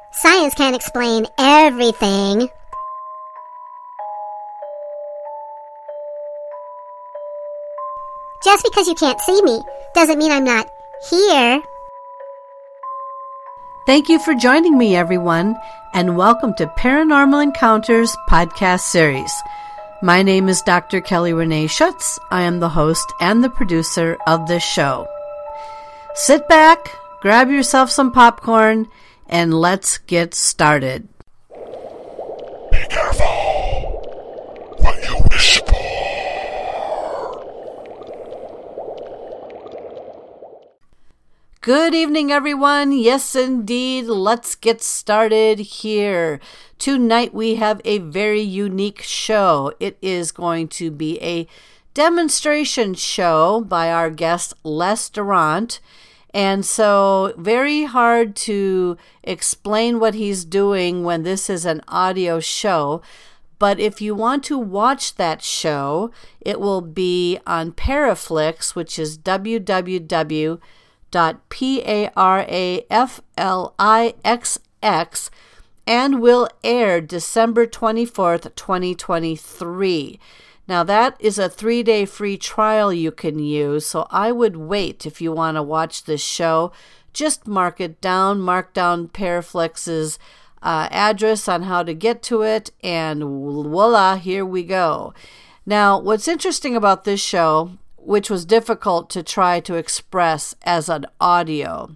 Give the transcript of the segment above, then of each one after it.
Science can't explain everything. Just because you can't see me doesn't mean I'm not here. Thank you for joining me, everyone, and welcome to Paranormal Encounters podcast series. My name is Dr. Kelly Renee Schutz. I am the host and the producer of this show. Sit back, grab yourself some popcorn, and let's get started. Be careful what you wish for. Good evening, everyone. Yes, indeed. Let's get started here. Tonight we have a very unique show. It is going to be a demonstration show by our guest, Les Durant. And so very hard to explain what he's doing when this is an audio show. But if you want to watch that show, it will be on Paraflix, which is www.paraflix, and will air December 24th, 2023. Now that is a 3-day free trial you can use, so I would wait if you want to watch this show. Just mark down Paraflix's address on how to get to it, and voila, here we go. Now, what's interesting about this show, which was difficult to try to express as an audio,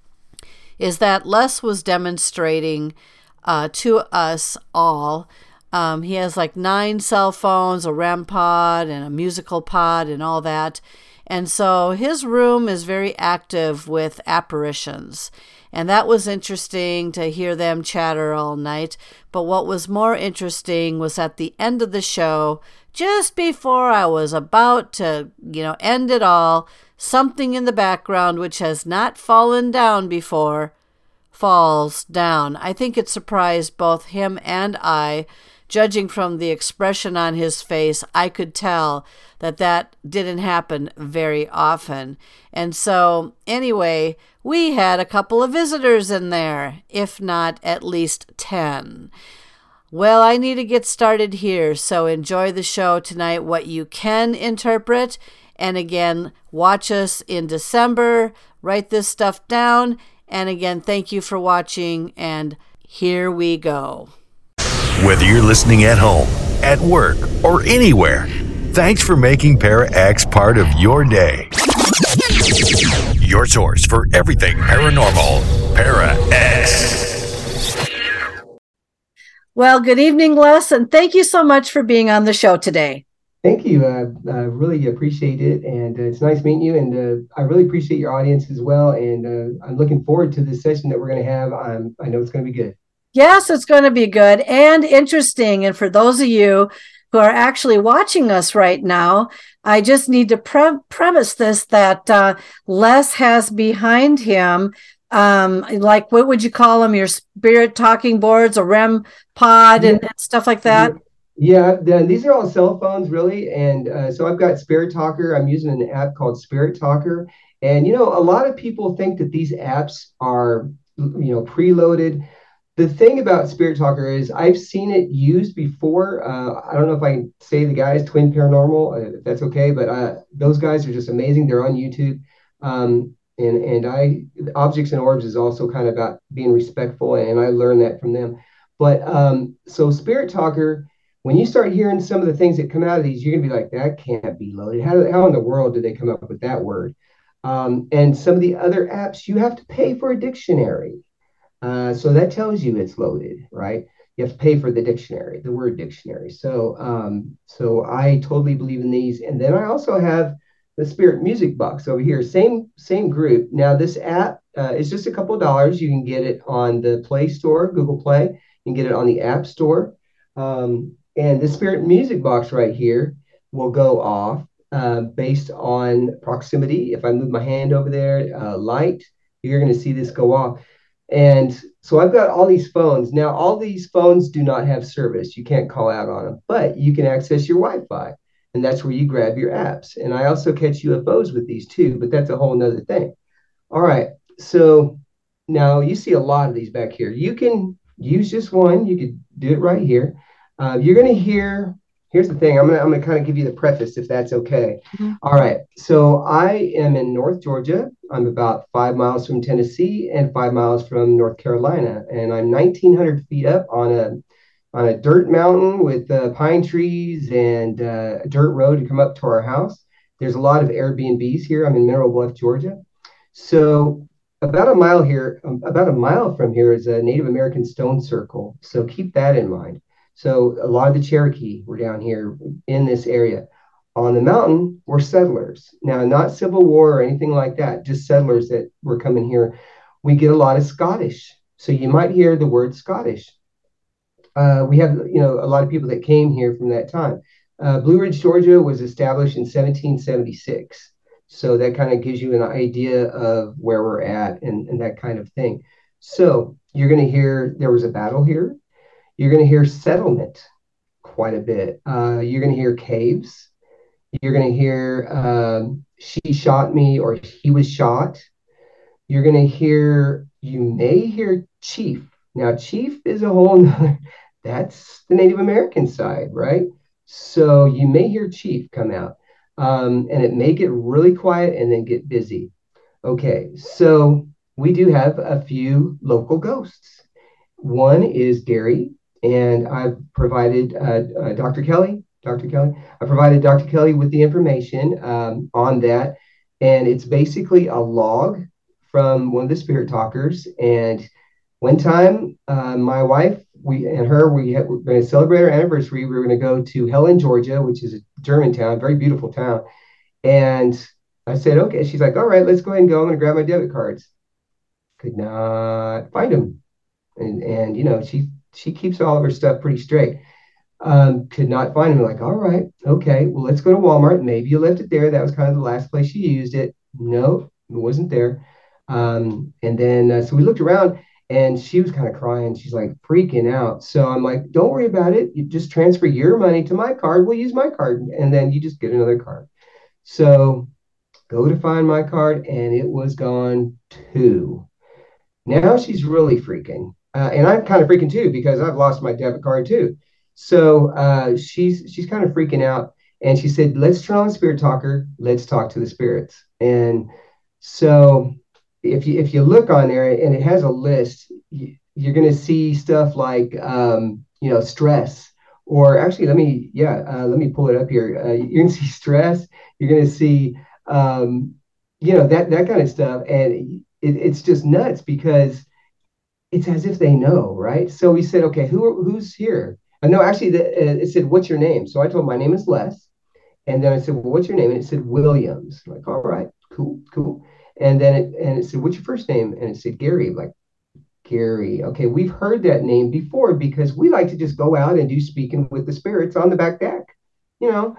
is that Les was demonstrating to us all. He has like 9 cell phones, a REM pod, and a musical pod, and all that. And so his room is very active with apparitions. And that was interesting to hear them chatter all night. But what was more interesting was at the end of the show, just before I was about to, end it all, something in the background which has not fallen down before falls down. I think it surprised both him and I. Judging from the expression on his face, I could tell that didn't happen very often. And so, anyway, we had a couple of visitors in there, if not at least 10. Well, I need to get started here, so enjoy the show tonight, what you can interpret. And again, watch us in December, write this stuff down. And again, thank you for watching, and here we go. Whether you're listening at home, at work, or anywhere, thanks for making Para-X part of your day. Your source for everything paranormal, Para-X. Well, good evening, Les, and thank you so much for being on the show today. Thank you. I really appreciate it, and it's nice meeting you, and I really appreciate your audience as well, and I'm looking forward to this session that we're going to have. I know it's going to be good. Yes, it's going to be good and interesting, and for those of you who are actually watching us right now, I just need to premise this, that Les has behind him, like, what would you call them, your spirit talking boards, a REM pod, and stuff like that? Yeah, these are all cell phones, really. And so I've got Spirit Talker. I'm using an app called Spirit Talker. And, a lot of people think that these apps are, preloaded. The thing about Spirit Talker is I've seen it used before. I don't know if I can say the guys, Twin Paranormal, if that's okay, but those guys are just amazing. They're on YouTube. And Objects and Orbs is also kind of about being respectful, and I learned that from them. But so Spirit Talker, when you start hearing some of the things that come out of these, you're going to be like, that can't be loaded. How in the world did they come up with that word? And some of the other apps, you have to pay for a dictionary. So that tells you it's loaded, right? You have to pay for the dictionary, the word dictionary. So I totally believe in these. And then I also have the Spirit Music Box over here, same group. Now this app is just a couple of dollars. You can get it on the Play Store, Google Play. You can get it on the App Store. And the Spirit Music Box right here will go off based on proximity. If I move my hand over there, light, you're going to see this go off. And so I've got all these phones. Now, all these phones do not have service. You can't call out on them, but you can access your Wi-Fi. And that's where you grab your apps. And I also catch UFOs with these too, but that's a whole nother thing. All right. So now you see a lot of these back here. You can use just one. You could do it right here. You're going to hear. Here's the thing. I'm gonna kind of give you the preface, if that's okay. Mhm. All right. So I am in North Georgia. I'm about 5 miles from Tennessee and 5 miles from North Carolina, and I'm 1,900 feet up on a dirt mountain with pine trees and a dirt road to come up to our house. There's a lot of Airbnbs here. I'm in Mineral Bluff, Georgia. So about a mile from here is a Native American stone circle. So keep that in mind. So a lot of the Cherokee were down here in this area. On the mountain were settlers. Now, not Civil War or anything like that, just settlers that were coming here. We get a lot of Scottish. So you might hear the word Scottish. We have, a lot of people that came here from that time. Blue Ridge, Georgia was established in 1776. So that kind of gives you an idea of where we're at and that kind of thing. So you're going to hear there was a battle here. You're going to hear settlement quite a bit. You're going to hear caves. You're going to hear she shot me or he was shot. You're going to hear, you may hear chief. Now, chief is a whole nother, that's the Native American side, right? So you may hear chief come out, and it may get really quiet and then get busy. Okay, so we do have a few local ghosts. One is Gary, and I've provided Dr. Kelly, I provided Dr. Kelly with the information on that. And it's basically a log from one of the spirit talkers. And one time, my wife, we're going to celebrate our anniversary. We were going to go to Helen, Georgia, which is a German town, very beautiful town. And I said, okay. She's like, all right, let's go ahead and go. I'm going to grab my debit cards. Could not find them. And she keeps all of her stuff pretty straight. Could not find them. Like, all right, okay, well, let's go to Walmart. Maybe you left it there. That was kind of the last place you used it. No, it wasn't there. And then so we looked around and she was kind of crying. She's like freaking out. So I'm like, don't worry about it. You just transfer your money to my card. We'll use my card. And then you just get another card. So go to find my card and it was gone too. Now she's really freaking. And I'm kind of freaking too because I've lost my debit card too. So she's kind of freaking out. And she said, let's turn on Spirit Talker. Let's talk to the spirits. And so if you look on there and it has a list, you're going to see stuff like stress, or actually let me pull it up here. You're going to see stress. You're going to see that kind of stuff, and it's just nuts because it's as if they know, right? So we said, okay, who's here? No, actually, it said, what's your name? So I told my name is Les. And then I said, well, what's your name? And it said Williams. I'm like, all right, cool. And then it said, what's your first name? And it said Gary. I'm like, Gary. Okay, we've heard that name before because we like to just go out and do speaking with the spirits on the back deck, you know.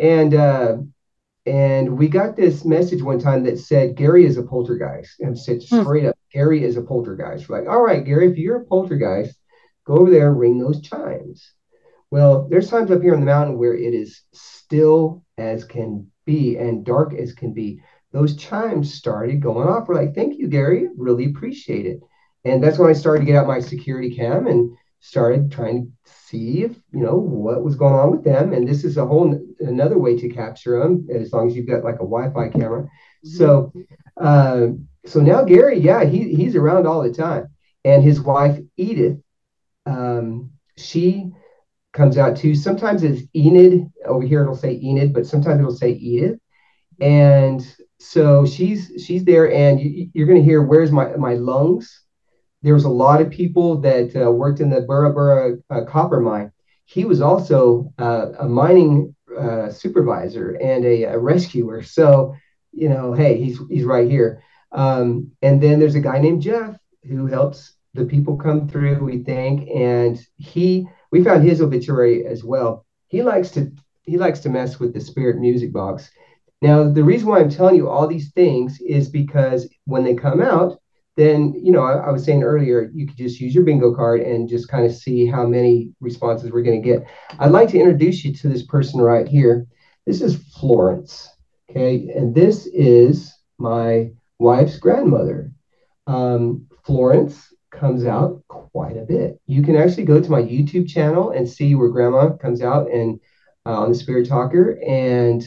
And we got this message one time that said Gary is a poltergeist, and said straight up, Gary is a poltergeist. We're like, all right, Gary, if you're a poltergeist, go over there and ring those chimes. Well, there's times up here on the mountain where it is still as can be and dark as can be. Those chimes started going off. We're like, thank you, Gary. Really appreciate it. And that's when I started to get out my security cam and started trying to see if, what was going on with them. And this is another way to capture them, as long as you've got like a Wi-Fi camera. So, so now Gary, yeah, he's around all the time. And his wife, Edith, she comes out too. Sometimes it's Enid. Over here it'll say Enid, but sometimes it'll say Edith. And so she's there, and you're going to hear, where's my lungs? There was a lot of people that worked in the Burra Burra copper mine. He was also a mining supervisor and a rescuer. So, hey, he's right here. And then there's a guy named Jeff who helps the people come through, we think. And we found his obituary as well. He likes to mess with the spirit music box. Now, the reason why I'm telling you all these things is because when they come out, then, I was saying earlier, you could just use your bingo card and just kind of see how many responses we're going to get. I'd like to introduce you to this person right here. This is Florence, okay? And this is my wife's grandmother. Florence comes out quite a bit. You can actually go to my YouTube channel and see where Grandma comes out and on the Spirit Talker, and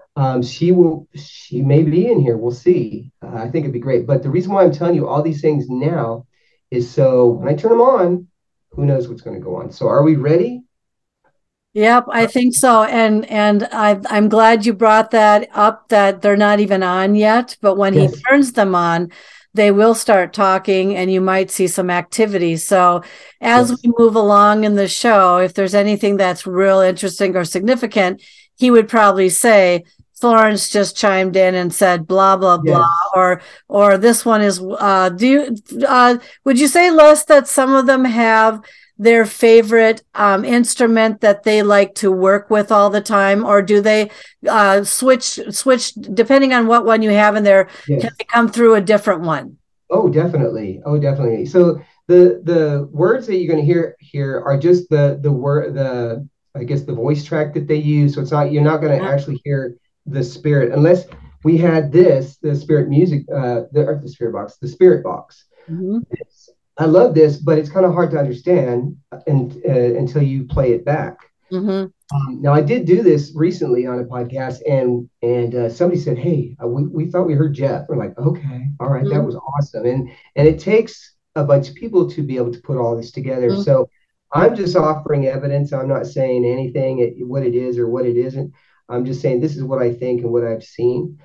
she may be in here. We'll see. I think it'd be great. But the reason why I'm telling you all these things now is so when I turn them on, who knows what's going to go on. So are we ready? Yep, I think so. And I'm glad you brought that up, that they're not even on yet, but when he turns them on, they will start talking and you might see some activity. So as we move along in the show, if there's anything that's real interesting or significant, he would probably say, Florence just chimed in and said blah blah blah, or this one is would you say, Les, that some of them have their favorite instrument that they like to work with all the time, or do they switch depending on what one you have in there? Can they come through a different one? Oh, definitely. So the words that you're going to hear here are just the word, I guess the voice track that they use. So you're not going to actually hear the spirit unless we had the spirit music, the spirit box, Mm-hmm. I love this, but it's kind of hard to understand until you play it back. Mm-hmm. Now I did do this recently on a podcast, and somebody said, "Hey, we thought we heard Jeff." We're like, "Okay, all right, that was awesome." And it takes a bunch of people to be able to put all this together. So I'm just offering evidence. I'm not saying anything what it is or what it isn't. I'm just saying this is what I think and what I've seen.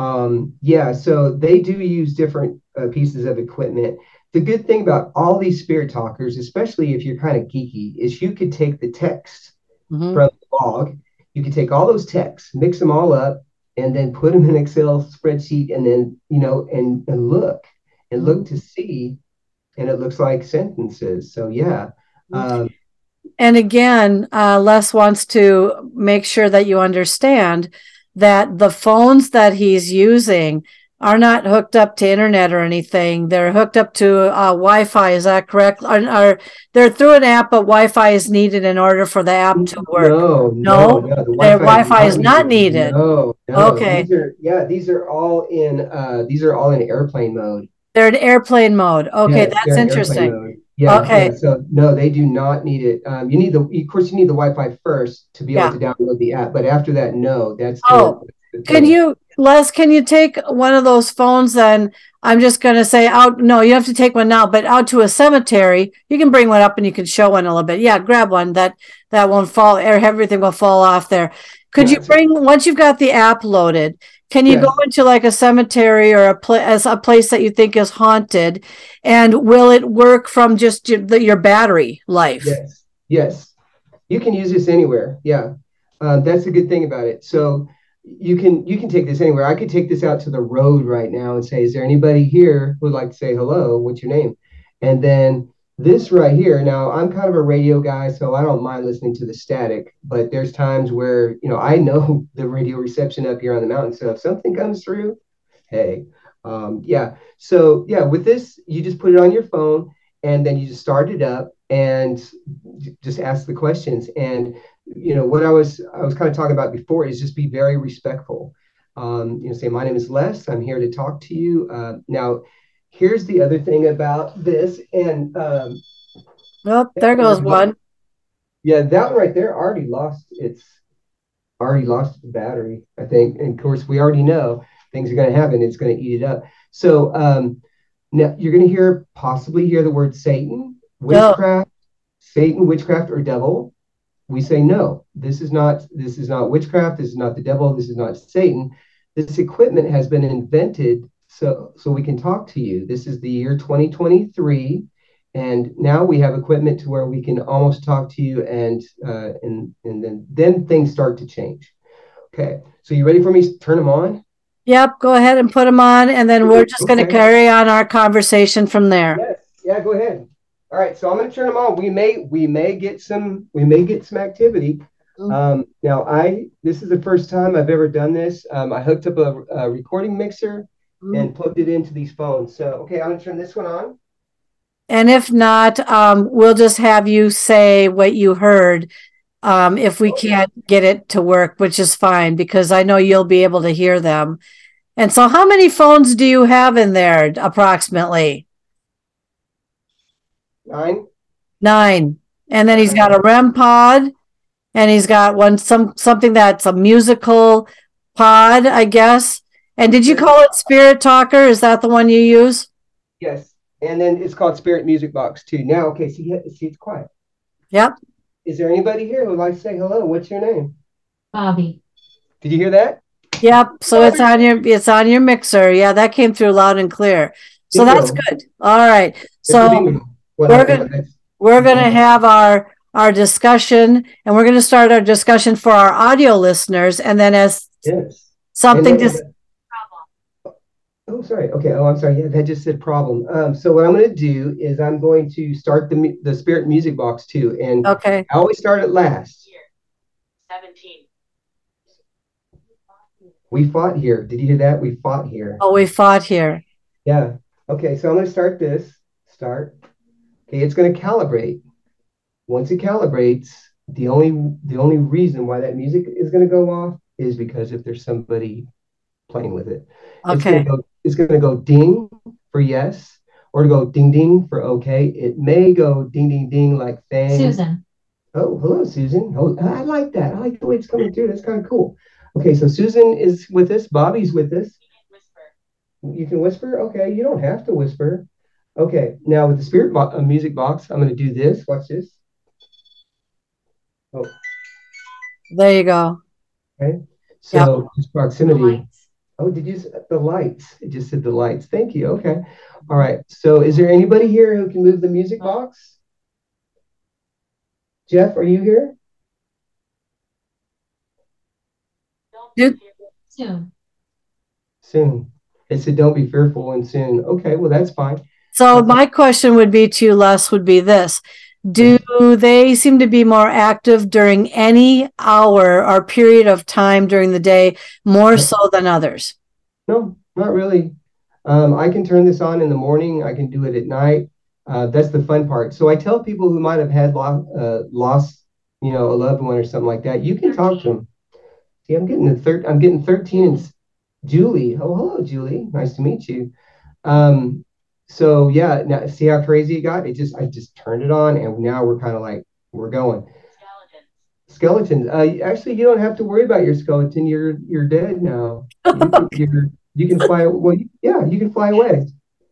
So they do use different pieces of equipment. The good thing about all these spirit talkers, especially if you're kind of geeky, is you could take the text from the blog. You could take all those texts, mix them all up, and then put them in an Excel spreadsheet, and then and look to see, and it looks like sentences. So yeah. And again, Les wants to make sure that you understand that the phones that he's using are not hooked up to internet or anything. They're hooked up to Wi-Fi. Is that correct? Or they're through an app, but Wi-Fi is needed in order for the app to work. No. The Wi-Fi is not needed. No. Okay. These are all in airplane mode. They're in airplane mode. Okay, that's interesting. Okay. So no, they do not need it. You need of course you need the Wi-Fi first to be able to download the app, but after that, no. That's Les, can you take one of those phones then? I'm just going to say out. No, you have to take one now, but out to a cemetery. You can bring one up and you can show one a little bit. Yeah, grab one that won't fall. Everything will fall off there. Could you once you've got the app loaded? Can you go into like a cemetery or a place that you think is haunted, and will it work from just your battery life? Yes. You can use this anywhere. Yeah, that's the good thing about it. So you can take this anywhere. I could take this out to the road right now and say, "Is there anybody here who would like to say hello? What's your name?" And then this right here. Now I'm kind of a radio guy, so I don't mind listening to the static. But there's times where I know the radio reception up here on the mountain. So if something comes through, hey, So with this, you just put it on your phone, and then you just start it up and just ask the questions. And what I was kind of talking about before is just be very respectful. Say, "My name is Les. I'm here to talk to you." Now, here's the other thing about this, and there goes one. Yeah, that one right there already lost its battery, I think. And of course, we already know things are going to happen. It's going to eat it up. So now you're going to possibly hear the word Satan, witchcraft, or devil. We say no. This is not witchcraft. This is not the devil. This is not Satan. This equipment has been invented so we can talk to you. This is the year 2023, and now we have equipment to where we can almost talk to you, and then things start to change. Okay, so you ready for me to turn them on? Yep, go ahead and put them on, and then we're just going to carry on our conversation from there. Yes, yeah, go ahead. All right, so I'm going to turn them on. We may get some activity. Now this is the first time I've ever done this. I hooked up a recording mixer and plugged it into these phones. So okay, I'm going to turn this one on. And if not, we'll just have you say what you heard if we can't get it to work, which is fine, because I know you'll be able to hear them. And so how many phones do you have in there approximately? 9. 9. And then he's got a REM pod, and he's got something that's a musical pod, I guess. And did you call it Spirit Talker? Is that the one you use? Yes. And then it's called Spirit Music Box too. Now, okay, see, it's quiet. Yep. Is there anybody here who would like to say hello? What's your name? Bobby. Did you hear that? Yep. So it's on your mixer. Yeah, that came through loud and clear. So that's good. All right. So we're gonna have our discussion, and we're gonna start our discussion for our audio listeners, and then as something just. Oh, sorry. Okay. Oh, I'm sorry. Yeah, that just said problem. So what I'm going to do is I'm going to start the Spirit Music Box too, and okay. I always start it last. 17. We fought here. Did you hear that? We fought here. Oh, we fought here. Yeah. Okay. So I'm going to start this. Start. Okay. It's going to calibrate. Once it calibrates, the only reason why that music is going to go off is because if there's somebody playing with it. Okay. It's going to go ding for yes, or to go ding ding for okay. It may go ding ding ding like thing. Susan. Oh, hello, Susan. Oh, I like that. I like the way it's coming through. That's kind of cool. Okay, so Susan is with us. Bobby's with us. You can whisper? Okay, you don't have to whisper. Okay, now with the Spirit Music Box, I'm going to do this. Watch this. Oh. There you go. Okay, so it's proximity. Oh, did you the lights? It just said the lights. Thank you. Okay. All right. So is there anybody here who can move the music box? Jeff, are you here? Soon. It said don't be fearful and soon. Okay, well that's fine. So my question would be to you, Les, would be this. Do they seem to be more active during any hour or period of time during the day, more so than others? No, not really. I can turn this on in the morning. I can do it at night. That's the fun part. So I tell people who might have had lost, a loved one or something like that, you can talk to them. See, I'm getting 13 and Julie. Oh, hello, Julie. Nice to meet you. So yeah, now see how crazy it got? I just turned it on, and now we're kind of like we're going. Skeletons. Actually, you don't have to worry about your skeleton. You're dead now. You can fly. Well, yeah, you can fly away.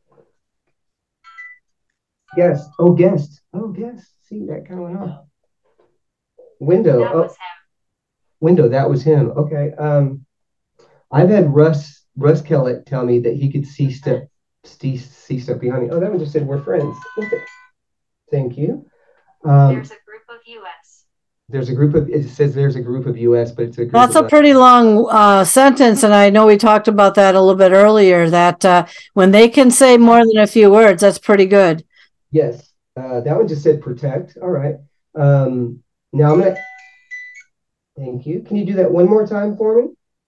Guest. Oh, guest. Oh, guest. See, that kind of went off. Window. Window. That was him. Okay. I've had Russ Kellett tell me that he could see stuff behind me. Oh, that one just said we're friends. Okay. Thank you. There's a group of U.S. It says there's a group of U.S., but it's a group. That's a pretty long sentence, and I know we talked about that a little bit earlier, that when they can say more than a few words, that's pretty good. Yes. That one just said protect. All right. Now I'm going to... Thank you. Can you do that one more time for me?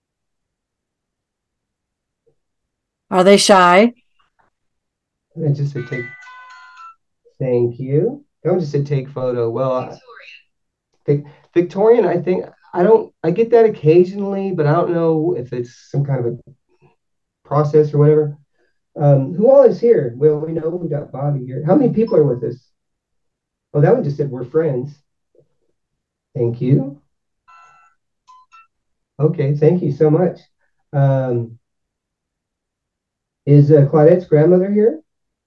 Are they shy? I just said take. Thank you. That one just said take photo. Well, Victorian, I think I get that occasionally, but I don't know if it's some kind of a process or whatever. Who all is here? Well, we know we got Bobby here. How many people are with us? Oh, that one just said we're friends. Thank you. Okay, thank you so much. Is Claudette's grandmother here?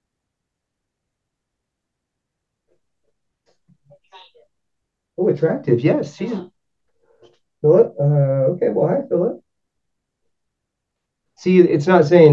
Oh, attractive. Yes, she's Philip. Okay, well, hi, Philip. See, it's not saying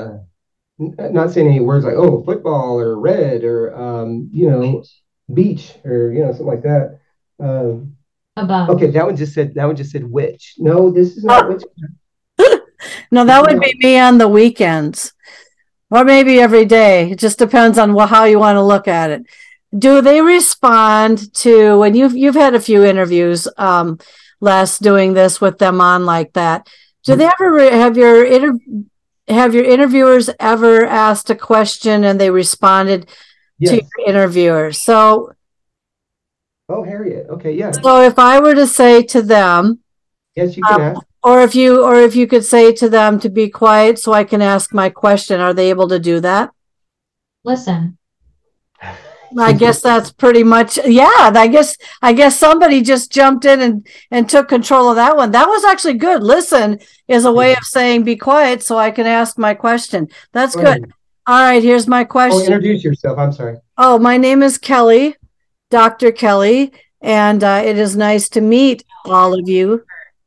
any words like football or red or beach or something like that. Above. Okay, that one just said witch. No, this is not witch. No, that would be me on the weekends, or maybe every day. It just depends on how you want to look at it. Do they respond to when you've had a few interviews, Les, doing this with them on like that? Do they ever have your interviewers ever asked a question and they responded to your interviewers? So, Harriet. Okay, yeah. So if I were to say to them, yes, you can ask. Or if you could say to them to be quiet so I can ask my question, are they able to do that? Listen. I guess that's pretty much, yeah. I guess somebody just jumped in and took control of that one. That was actually good. Listen is a way of saying be quiet so I can ask my question. That's good. All right, here's my question. Introduce yourself. I'm sorry. Oh, my name is Kelly, Dr. Kelly, and it is nice to meet all of you.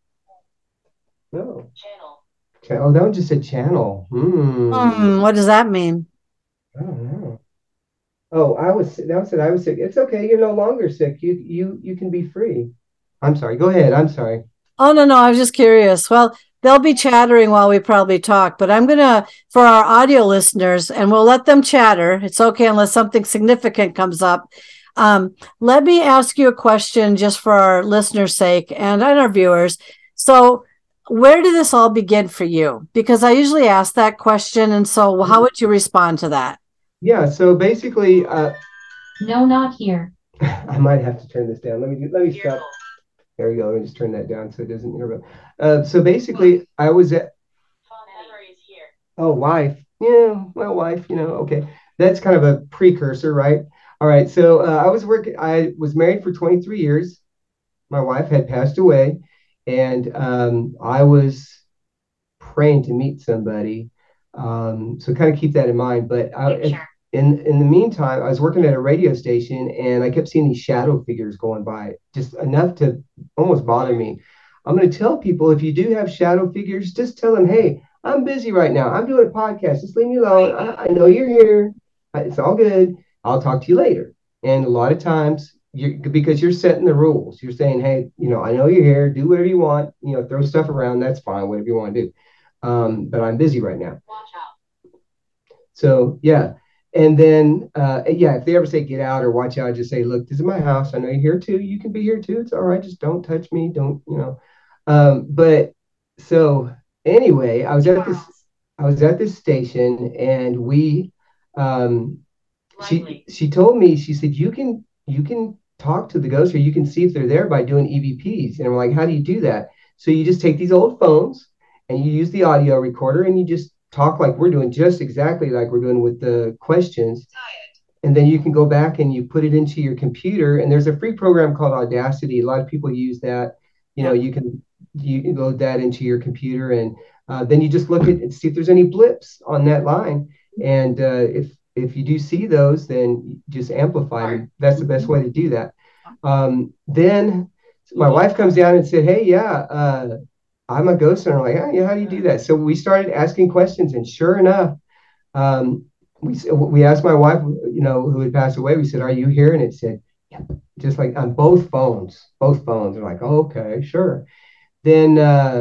Oh, channel. That one just said channel. What does that mean? I don't know. Oh, that said I was sick. It's okay. You're no longer sick. You can be free. I'm sorry. Go ahead. I'm sorry. Oh, no, I was just curious. Well, they'll be chattering while we probably talk, but I'm going to, for our audio listeners, and we'll let them chatter. It's okay unless something significant comes up. Let me ask you a question just for our listeners' sake and our viewers. So where did this all begin for you? Because I usually ask that question. And so how would you respond to that? Yeah. So basically, no, not here. I might have to turn this down. Let me stop. There we go. Let me just turn that down so it doesn't interrupt. So basically, I was at. Oh, wife. Yeah, well, wife. Okay. That's kind of a precursor, right? All right. So I was married for 23 years. My wife had passed away, and I was praying to meet somebody. So kind of keep that in mind. But in the meantime, I was working at a radio station, and I kept seeing these shadow figures going by, just enough to almost bother me. I'm going to tell people, if you do have shadow figures, just tell them, hey, I'm busy right now. I'm doing a podcast. Just leave me alone. I know you're here. It's all good. I'll talk to you later. And a lot of times, because you're setting the rules, you're saying, hey, I know you're here. Do whatever you want. Throw stuff around. That's fine. Whatever you want to do. But I'm busy right now. Watch out. So, yeah. And then, if they ever say get out or watch out, just say, look, this is my house. I know you're here too. You can be here too. It's all right. Just don't touch me. Don't. But so anyway, I was at this station, and she told me, she said, you can talk to the ghosts, or you can see if they're there by doing EVPs. And I'm like, how do you do that? So you just take these old phones and you use the audio recorder, and you just talk like we're doing, just exactly like we're doing with the questions. And then you can go back and you put it into your computer. And there's a free program called Audacity. A lot of people use that. You can load that into your computer, and then you just look at and see if there's any blips on that line. And if you do see those, then just amplify them. That's the best way to do that. Then my wife comes down and said, hey, I'm a ghost hunter. I'm like, yeah, how do you do that? So we started asking questions, and sure enough, we asked my wife, who had passed away. We said, "Are you here?" And it said, "Yeah," just like on both phones. Both phones are like, oh, "Okay, sure." Then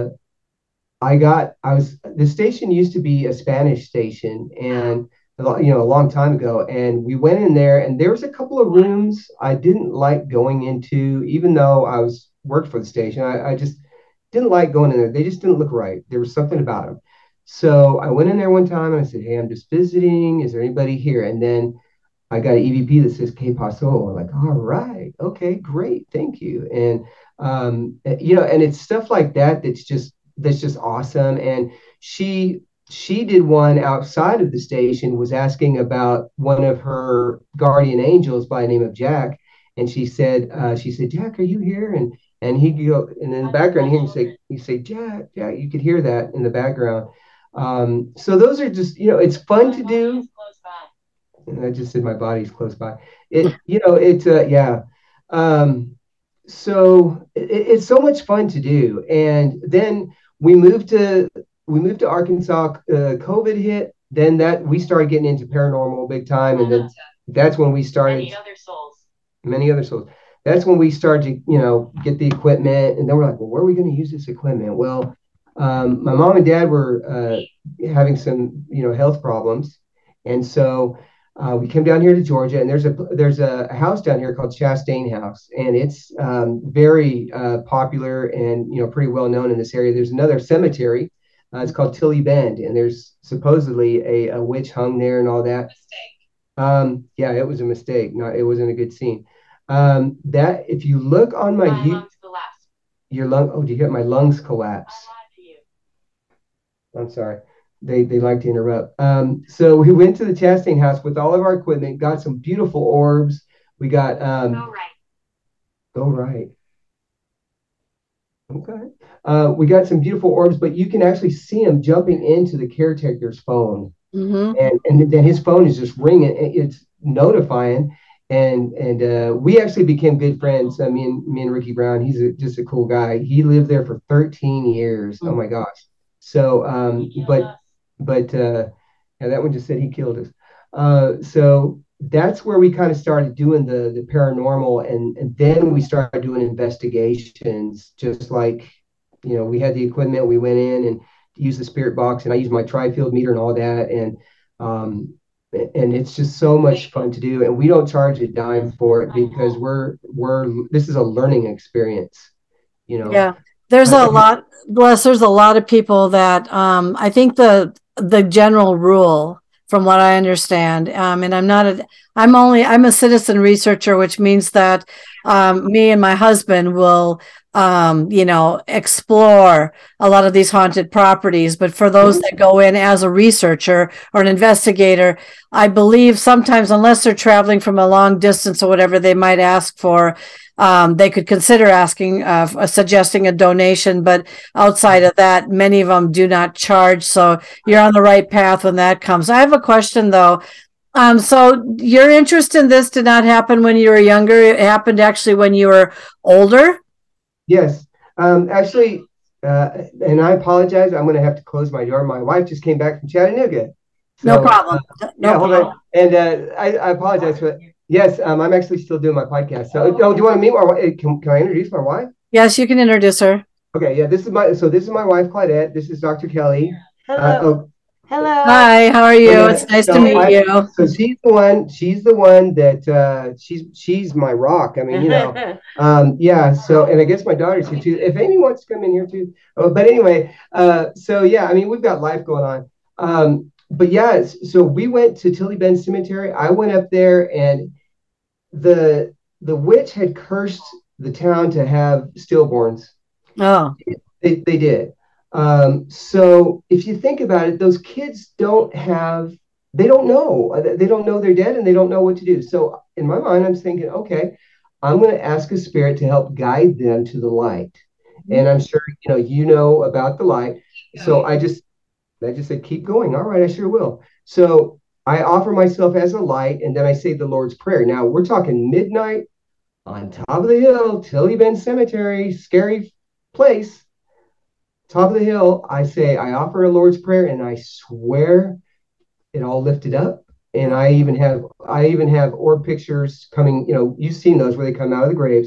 the station used to be a Spanish station, and a long time ago. And we went in there, and there was a couple of rooms I didn't like going into, even though I worked for the station. I just didn't like going in there. They just didn't look right. There was something about them. So I went in there one time, and I said, hey, I'm just visiting. Is there anybody here? And then I got an EVP that says "Que paso?" I'm like, all right, okay, great, thank you. And and it's stuff like that that's just awesome. And she did one outside of the station, was asking about one of her guardian angels by the name of Jack. And she said, Jack, are you here? And he could go, and in the background, you say, Jack, you could hear that in the background. So those are just, it's fun to do. And I just said my body's close by. So it's so much fun to do. And then we moved to Arkansas. COVID hit. Then we started getting into paranormal big time, and then that's when we started. Many other souls. That's when we started to, get the equipment, and then we're like, well, where are we going to use this equipment? Well, my mom and dad were having some, health problems, and so we came down here to Georgia, and there's a house down here called Chastain House, and it's very popular and pretty well known in this area. There's another cemetery. It's called Tilly Bend, and there's supposedly a witch hung there and all that. Yeah, it was a mistake. It wasn't a good scene. That if you look on my lungs collapsed. Your lung. Oh, do you get my lungs collapse? I'm sorry. They like to interrupt. So we went to the testing house with all of our equipment, got some beautiful orbs. We got go right. Okay. We got some beautiful orbs, but you can actually see him jumping into the caretaker's phone, Mm-hmm. and then his phone is just ringing. It's notifying, and we actually became good friends. Me and Ricky Brown. He's just a cool guy. He lived there for 13 years. Oh my gosh. So, but yeah, that one just said he killed us. So that's where we kind of started doing the paranormal, and then we started doing investigations, just like, we had the equipment, we went in and used the spirit box, and I used my tri-field meter and all that, um and it's just so much fun to do, and we don't charge a dime for it because we're this is a learning experience, you know. Yeah, there's a Have you, lot. Bless. There's a lot of people that I think the general rule, from what I understand, and I'm a citizen researcher, which means that me and my husband will explore a lot of these haunted properties. But for those that go in as a researcher or an investigator, I believe sometimes, unless they're traveling from a long distance or whatever, they might ask for they could consider asking, suggesting a donation, but outside of that, many of them do not charge. So you're on the right path when that comes. I have a question though. So your interest in this did not happen when you were younger. It happened actually when you were older. yes, actually, and I apologize, I'm going to have to close my door. My wife just came back from Chattanooga. No So, problem. No yeah, hold problem. on. And I apologize for that. Yes, I'm actually still doing my podcast. So, oh, do you want to meet my wife? Can I introduce my wife? Yes, you can introduce her. Okay, yeah, this is my wife, Claudette. This is Dr. Kelly. Hello. Hello. Hi, how are Oh you? yeah. It's nice to So meet you. she's the one that she's my rock. I mean, yeah. So, and I guess my daughter's here too. If Amy wants to come in here too. But anyway, so yeah, I mean, we've got life going on. But yeah, so we went to Tilly Bend Cemetery. I went up there, and the witch had cursed the town to have stillborns. Oh, They did. So if you think about it, those kids they don't know. They don't know they're dead, and they don't know what to do. So in my mind, I'm thinking, okay, I'm going to ask a spirit to help guide them to the light. And I'm sure, you know about the light. So I just said, keep going. All right, I sure will. So I offer myself as a light, and then I say the Lord's Prayer. Now we're talking midnight on top of the hill, Tilly Bend Cemetery, scary place, top of the hill. I offer a Lord's Prayer, and I swear it all lifted up. And I even have orb pictures coming. You've seen those where they come out of the graves.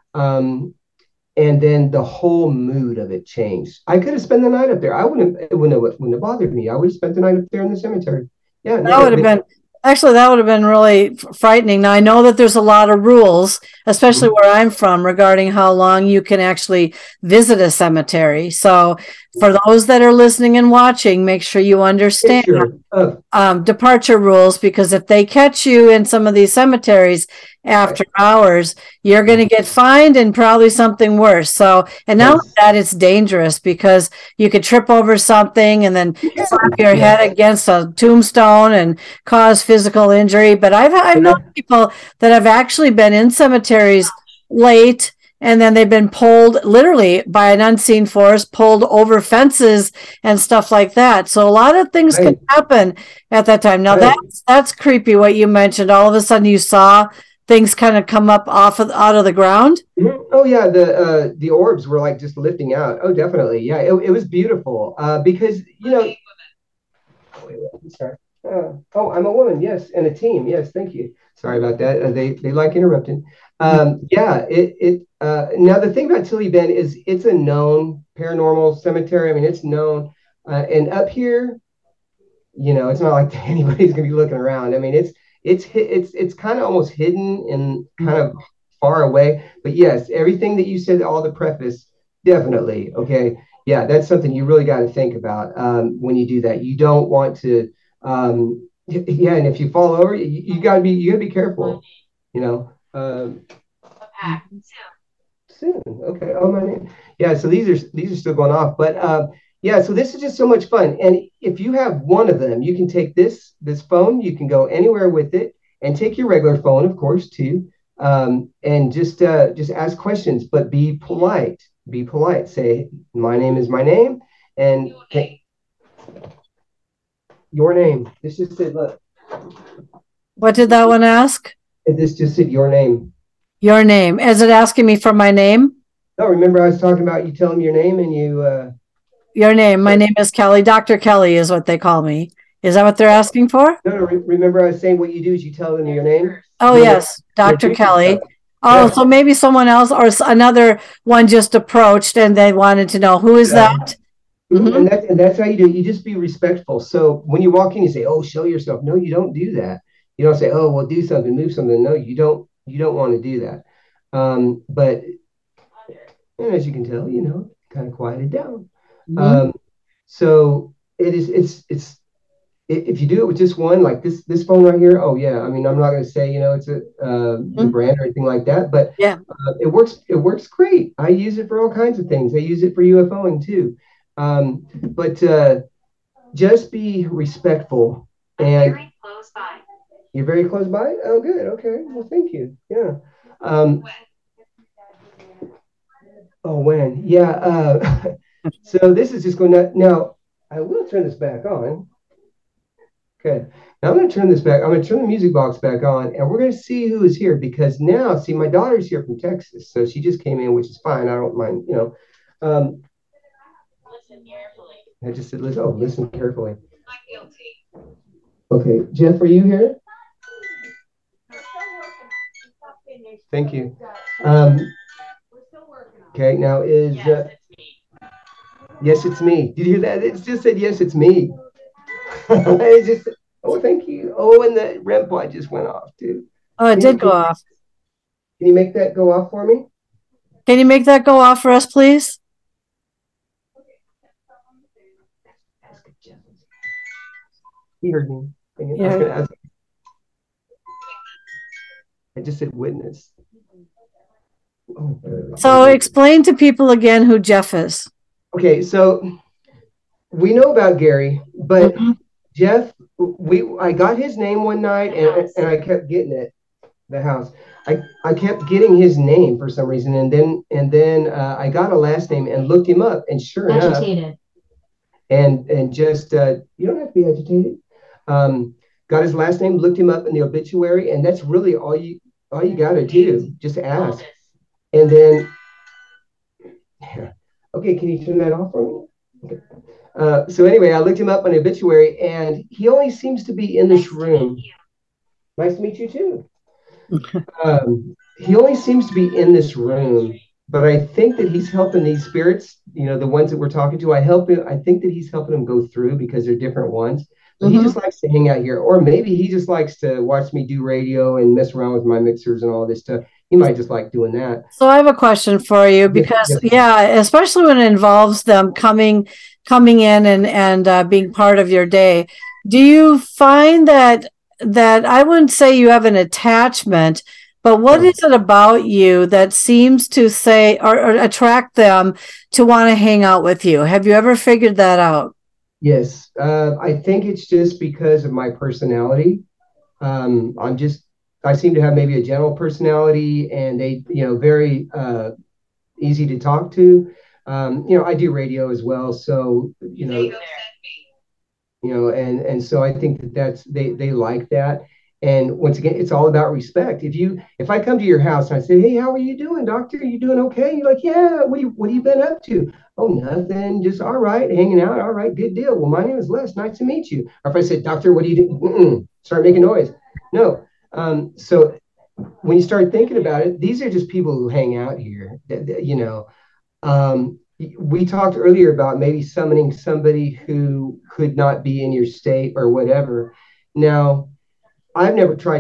And then the whole mood of it changed. I could have spent the night up there. It wouldn't have bothered me. I would have spent the night up there in the cemetery. Yeah, that would have been actually that would have been really frightening. Now I know that there's a lot of rules, especially where I'm from, regarding how long you can actually visit a cemetery. So for those that are listening and watching, make sure you understand sure. departure rules, because if they catch you in some of these cemeteries after hours, you're going to get fined and probably something worse. So, and now that it's dangerous because you could trip over something and then slap your head against a tombstone and cause physical injury. But I've known people that have actually been in cemeteries late, and then they've been pulled literally by an unseen force, pulled over fences and stuff like that. So a lot of things can happen at that time. Now that's creepy what you mentioned. All of a sudden you saw things kind of come up out of the ground. Oh yeah, the orbs were like just lifting out. Oh, definitely. Yeah, it was beautiful. Because I'm sorry. I'm a woman. Yes, and a team. Yes, thank you. Sorry about that. They like interrupting. Yeah. Now the thing about Tilly Bend is it's a known paranormal cemetery. I mean, it's known, and up here, it's not like anybody's gonna be looking around. I mean, it's kind of almost hidden and kind of far away. But yes, everything that you said, all the preface, definitely. Okay. Yeah, that's something you really got to think about when you do that. You don't want to, yeah. And if you fall over, you gotta be careful. You know. Soon. Okay. Oh my name. Yeah. So these are still going off, but Yeah, so this is just so much fun. And if you have one of them, you can take this phone, you can go anywhere with it, and take your regular phone, of course, too, and just ask questions, but be polite. Be polite. Say, my name is my name, and your name. This just said, look, What did that one ask? this just said your name. Your name. Is it asking me for my name? No, remember I was talking about you telling me your name and you. Your name. My name is Kelly. Dr. Kelly is what they call me. Is that what they're asking for? No, remember I was saying what you do is you tell them your name. Oh, yes, Dr. Kelly. Oh, so maybe someone else or another one just approached and they wanted to know who is that? Mm-hmm. And that's how you do it. You just be respectful. So when you walk in, you say, "Oh, show yourself." No, you don't do that. You don't say, "Oh, well, do something, move something." No, you don't. You don't want to do that. But as you can tell, kind of quieted down. Mm-hmm. So it's if you do it with just one, like this phone right here. Oh yeah, I mean, I'm not going to say it's the brand or anything like that, but yeah, it works great. I use it for all kinds of things. I use it for UFOing too. But just be respectful. And very close by. You're very close by? Oh, good. Okay. Well, thank you. Yeah. When? Yeah. So this is just going to, now I will turn this back on. Okay. Now I'm going to turn this back. I'm going to turn the music box back on and we're going to see who is here because now, see, my daughter's here from Texas. So she just came in, which is fine. I don't mind, Listen carefully. I just said, listen carefully. I'm guilty. Okay. Jeff, are you here? Thank you. Okay, now is yes, it's me. Did you hear that? It just said yes, it's me. It just thank you. Oh, and the REM pod just went off too. Oh, it did go off. Can you make that go off for me? Can you make that go off for us, please? He heard me. Yeah. I just said witness. So explain to people again who Jeff is. Okay, so we know about Gary, but Jeff, I got his name one night and I kept getting it. The house. I kept getting his name for some reason, and then I got a last name and looked him up, and sure enough, and just you don't have to be agitated. Got his last name, looked him up in the obituary, and that's really all you got to do. Just ask. And then, okay, can you turn that off for me? Okay. So anyway, I looked him up on the obituary, and he only seems to be in this room. Nice to meet you too. He only seems to be in this room, but I think that he's helping these spirits, the ones that we're talking to. I think that he's helping them go through because they're different ones. But he just likes to hang out here, or maybe he just likes to watch me do radio and mess around with my mixers and all this stuff. He might just like doing that. So I have a question for you because, especially when it involves them coming in and being part of your day. Do you find that I wouldn't say you have an attachment, but what is it about you that seems to say or attract them to want to hang out with you? Have you ever figured that out? Yes. I think it's just because of my personality. I seem to have maybe a gentle personality and they, very easy to talk to. I do radio as well. So, and so I think that's they like that. And once again, it's all about respect. If I come to your house and I say, "Hey, how are you doing, doctor? Are you doing okay?" You're like, "Yeah, what have you been up to?" "Oh, nothing, just all right, hanging out." "All right, good deal. Well, my name is Les. Nice to meet you." Or if I said, "Doctor, what do you do?" Start making noise. No. So when you start thinking about it, these are just people who hang out here. We talked earlier about maybe summoning somebody who could not be in your state or whatever. Now, I've never tried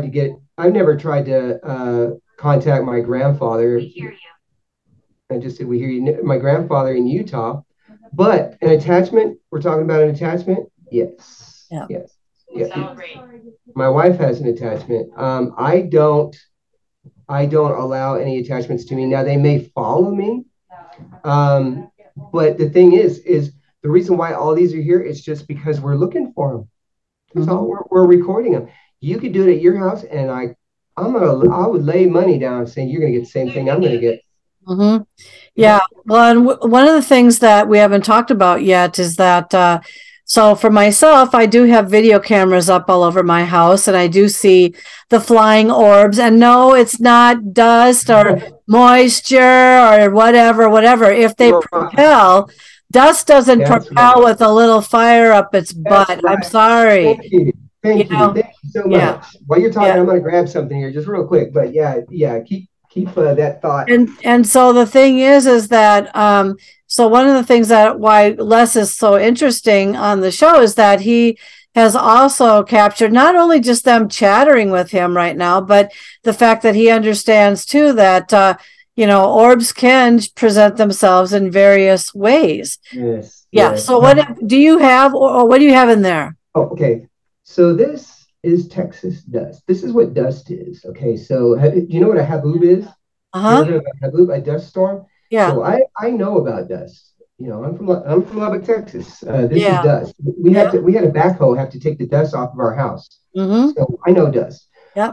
to contact my grandfather. We hear you. I just said we hear you. My grandfather in Utah, but an attachment. We're talking about an attachment. Yes. Yeah. Yes. Yeah. My wife has an attachment. I don't allow any attachments to me. Now they may follow me. But the thing is the reason why all these are here is just because we're looking for them. That's all. We're recording them. You could do it at your house, and I would lay money down saying you're gonna get the same thing I'm gonna get. Mm-hmm. Yeah. Well, and one of the things that we haven't talked about yet is that, so for myself, I do have video cameras up all over my house, and I do see the flying orbs. And no, it's not dust or moisture or whatever. If they propel, dust doesn't propel with a little fire up its butt. Right. I'm sorry. Thank you. Thank you so much. While you're talking, I'm going to grab something here just real quick. But keep that thought. And so the thing is that so one of the things that why Les is so interesting on the show is that he has also captured not only just them chattering with him right now, but the fact that he understands too that orbs can present themselves in various ways. Yes. Yeah. Yes. So what do you have, or what do you have in there? Oh, okay. So this is Texas dust. This is what dust is. Okay. So do you know what a haboob is? Uh-huh. A haboob, a dust storm. Yeah. So I know about dust. I'm from Lubbock, Texas. This is dust. We had a backhoe have to take the dust off of our house. Mm-hmm. So I know dust. Yeah.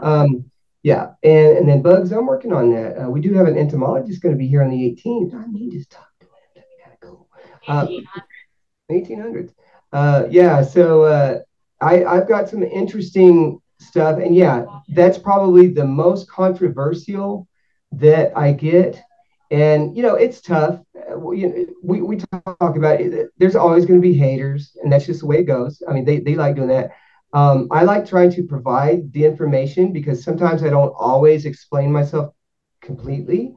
And then bugs. I'm working on that. We do have an entomologist going to be here on the 18th. I need to talk to him. We gotta go. 1800s. So I've got some interesting stuff, and that's probably the most controversial that I get. And it's tough. We talk about it. There's always going to be haters, and that's just the way it goes. I mean, they like doing that. I like trying to provide the information because sometimes I don't always explain myself completely.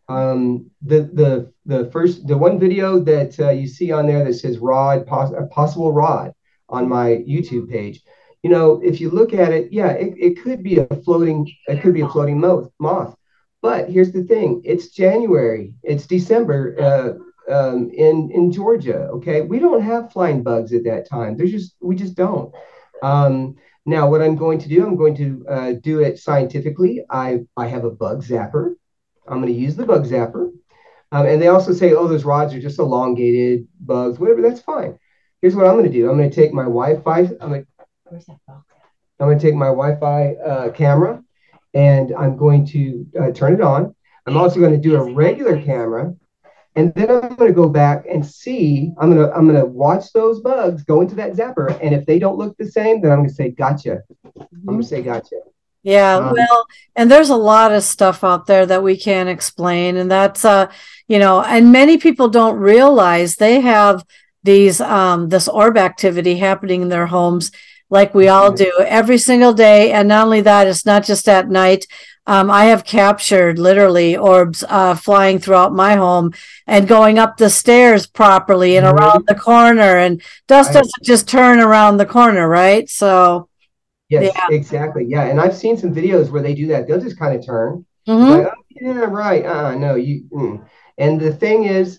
The one video that you see on there that says possible rod on my YouTube page. If you look at it, it could be a floating moth. But here's the thing: it's January, it's December in Georgia. Okay, we don't have flying bugs at that time. We just don't. Now, what I'm going to do, I'm going to do it scientifically. I have a bug zapper. I'm going to use the bug zapper. And they also say, oh, those rods are just elongated bugs, whatever. That's fine. Here's what I'm going to do. I'm going to take my Wi-Fi. Where's that box? I'm going to take my Wi-Fi camera, and I'm going to turn it on. I'm also going to do a regular camera, and then I'm going to go back and see. I'm going to watch those bugs go into that zapper, and if they don't look the same, then I'm going to say gotcha. I'm going to say gotcha. Yeah, and there's a lot of stuff out there that we can't explain, and that's and many people don't realize they have these this orb activity happening in their homes, like we all do every single day. And not only that, it's not just at night. I have captured literally orbs flying throughout my home and going up the stairs properly and around the corner, and dust doesn't just turn around the corner, right? So. Yes, exactly. Yeah, and I've seen some videos where they do that. They'll just kind of turn. Mm-hmm. Like, oh, yeah, right. No, you. And the thing is,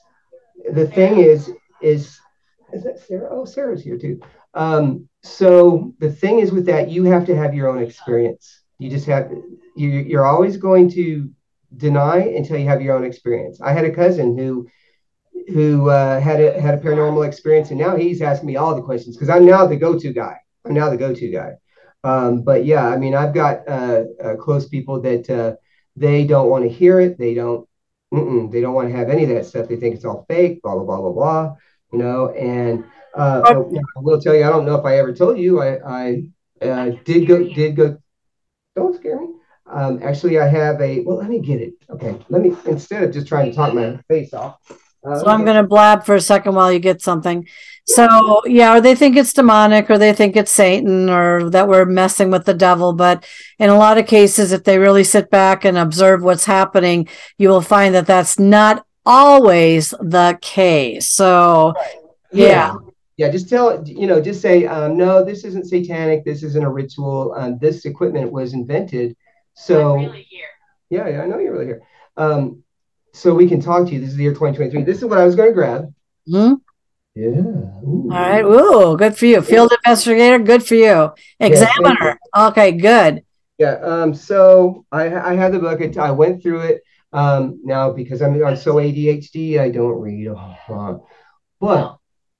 is that Sarah? Oh, Sarah's here too. So the thing is with that, you have to have your own experience. You just have. You're always going to deny until you have your own experience. I had a cousin who had a paranormal experience, and now he's asking me all the questions because I'm now the go-to guy. But yeah, I mean, I've got close people that they don't want to hear it. They don't want to have any of that stuff. They think it's all fake, blah, blah, blah, blah, blah, and I will tell you, I don't know if I ever told you, I did go, don't scare me. Actually, I have let me get it. Okay, instead of just trying to talk my face off. So I'm going to blab for a second while you get something. So, or they think it's demonic, or they think it's Satan, or that we're messing with the devil. But in a lot of cases, if they really sit back and observe what's happening, you will find that that's not always the case. So, yeah, just just say, no, this isn't satanic. This isn't a ritual. This equipment was invented. So, I'm really here. Yeah, I know you're really here. So we can talk to you. This is the year 2023. This is what I was going to grab. Mm-hmm. Yeah. Ooh. All right. Ooh, good for you. Field investigator, good for you. Examiner. Okay, good. Yeah. So I had the book. I went through it. Now because I'm so ADHD, I don't read a lot. But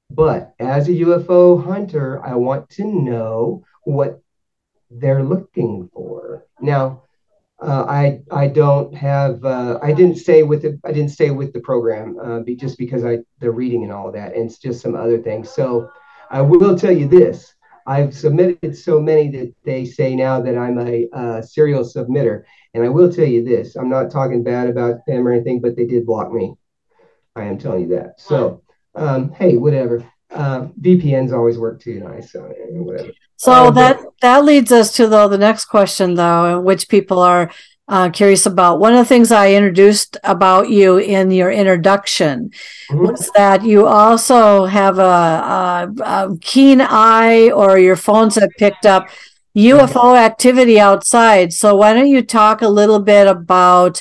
But as a UFO hunter, I want to know what they're looking for. Now, I don't have I didn't stay with the program just because the reading and all of that, and it's just some other things. So I will tell you this: I've submitted so many that they say now that I'm a serial submitter. And I will tell you this: I'm not talking bad about them or anything, but they did block me. I am telling you that. So hey, whatever. VPNs always work too nice, so whatever. So that leads us to the next question, though, which people are curious about. One of the things I introduced about you in your introduction was that you also have a keen eye, or your phones have picked up UFO activity outside. So why don't you talk a little bit about,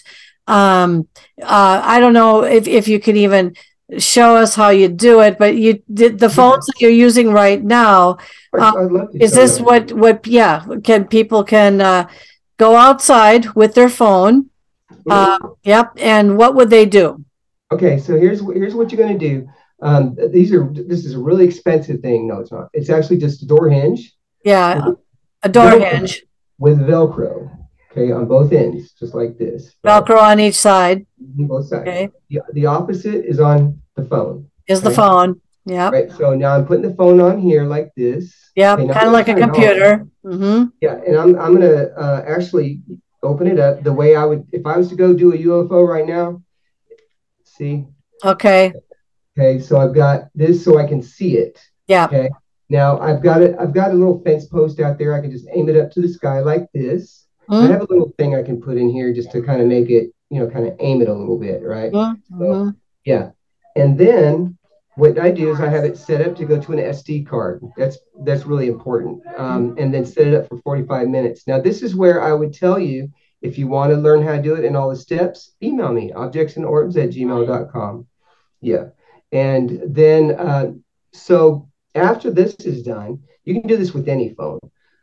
I don't know if you can even show us how you do it, but you did the phones that you're using right now. I'd love to Is show this you. what can people go outside with their phone? Yep. And what would they do? Okay, so here's what you're going to do. This is a really expensive thing. No, it's not. It's actually just a door hinge. Yeah, with a door Velcro, hinge. with Velcro. Okay, on both ends, just like this. Velcro on each side. On both sides. Okay. The opposite is on the phone. Is the Okay? phone. Yep. Right. So now I'm putting the phone on here like this. Yep. Okay, Kind of like a computer. Mm-hmm. Yeah, and I'm gonna actually open it up the way I would if I was to go do a UFO right now. See? Okay. Okay, so I've got this so I can see it. Yeah. Okay. Now I've got a little fence post out there. I can just aim it up to the sky like this. I have a little thing I can put in here just to kind of make it, kind of aim it a little bit, right? Mm-hmm. So, yeah. And then what I do is I have it set up to go to an SD card. That's really important. And then set it up for 45 minutes. Now this is where I would tell you, if you want to learn how to do it and all the steps, email me, objectsandorbs@gmail.com. Yeah. And then, so after this is done, you can do this with any phone,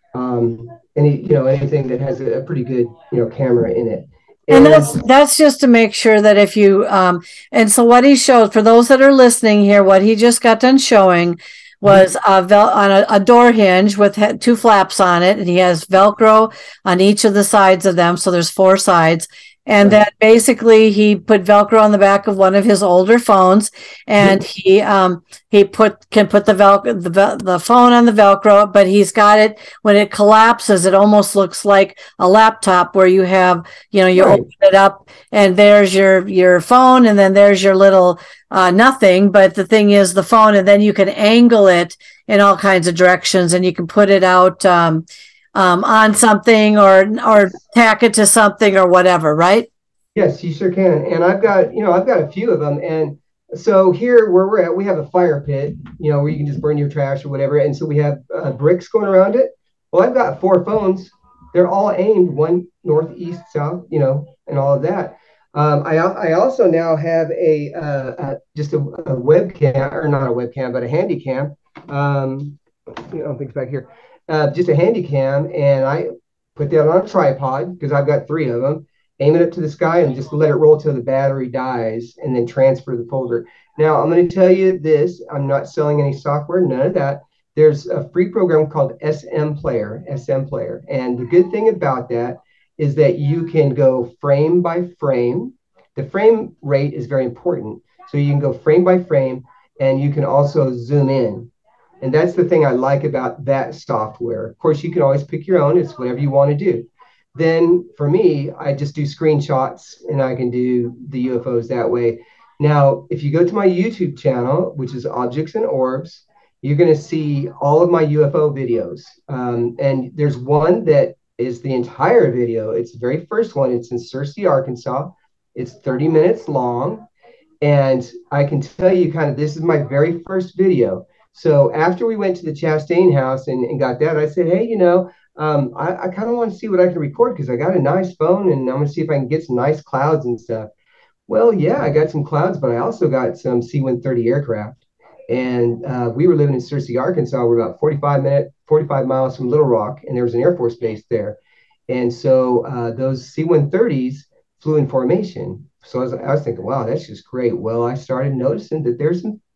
anything that has a pretty good, camera in it. And that's just to make sure that if you and so what he showed for those that are listening here, what he just got done showing was on a door hinge with two flaps on it, and he has Velcro on each of the sides of them, so there's four sides. And then basically he put Velcro on the back of one of his older phones, and he can put the phone on the Velcro, but he's got it when it collapses. It almost looks like a laptop where you have, you open it up and there's your phone, and then there's your little nothing. But the thing is the phone, and then you can angle it in all kinds of directions, and you can put it out on something or tack it to something or whatever, right? Yes, you sure can. And I've got a few of them. And so here where we're at, we have a fire pit, where you can just burn your trash or whatever. And so we have bricks going around it. Well, I've got 4 phones. They're all aimed one north, east, south, and all of that. I also now have just a webcam, or not a webcam, but a handy cam. I don't think it's back here. Just a handy cam, and I put that on a tripod because I've got 3 of them. Aim it up to the sky and just let it roll till the battery dies, and then transfer the folder. Now I'm going to tell you this: I'm not selling any software, none of that. There's a free program called SM Player, and the good thing about that is that you can go frame by frame. The frame rate is very important, so you can go frame by frame, and you can also zoom in. And that's the thing I like about that software. Of course, you can always pick your own. It's whatever you want to do. Then for me, I just do screenshots, and I can do the UFOs that way. Now, if you go to my YouTube channel, which is Objects and Orbs, you're going to see all of my UFO videos. And there's one that is the entire video. It's the very first one. It's in Searcy, Arkansas. It's 30 minutes long. And I can tell you this is my very first video. So after we went to the Chastain house and got that, I said, hey, I kind of want to see what I can record because I got a nice phone, and I'm going to see if I can get some nice clouds and stuff. Well, yeah, I got some clouds, but I also got some C-130 aircraft. And we were living in Searcy, Arkansas. We're about 45 miles from Little Rock, and there was an Air Force base there. And so those C-130s flew in formation. So I was thinking, wow, that's just great. Well, I started noticing that there's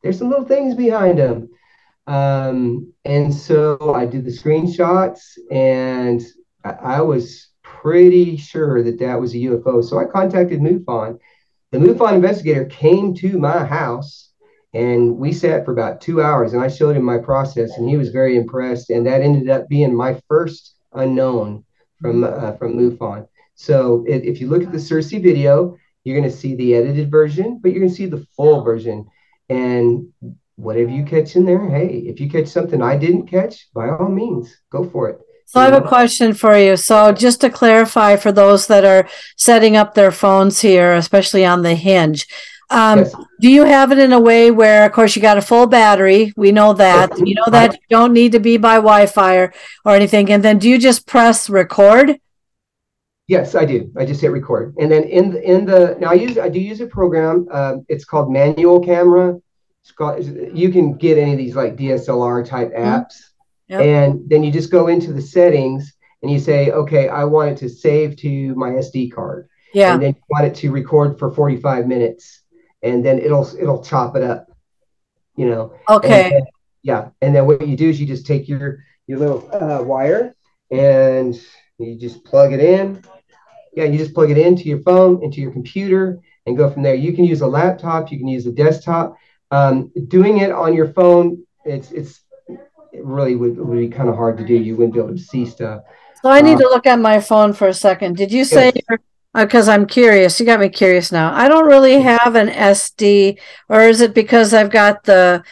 there's some little things behind them. And so I did the screenshots, and I was pretty sure that that was a UFO. So I contacted MUFON. The MUFON investigator came to my house, and we sat for about 2 hours, and I showed him my process, and he was very impressed. And that ended up being my first unknown from MUFON. So if you look at the Cersei video, you're going to see the edited version, but you're going to see the full version. And whatever you catch in there, hey, if you catch something I didn't catch, by all means, go for it. So I have a question for you. So just to clarify for those that are setting up their phones here, especially on the Hinge, Yes. do you have it in a way where, of course, you got a full battery? We know that. You know that you don't need to be by Wi-Fi or anything. And then do you just press record? Yes, I do. I just hit record. And then now I do use a program. It's called Manual Camera. You can get any of these like DSLR type apps. Yep. And then you just go into the settings and you say, okay, I want it to save to my SD card. Yeah. And then you want it to record for 45 minutes. And then it'll chop it up, you know. Okay. And yeah. And then what you do is you just take your little wire and you just plug it in. Yeah, you just plug it into your phone, into your computer, and go from there. You can use a laptop. You can use a desktop. Doing it on your phone, it really would be kind of hard to do. You wouldn't be able to see stuff. So I need to look at my phone for a second. Did you say, because I'm curious, you got me curious now. I don't really have an SD, or is it because I've got the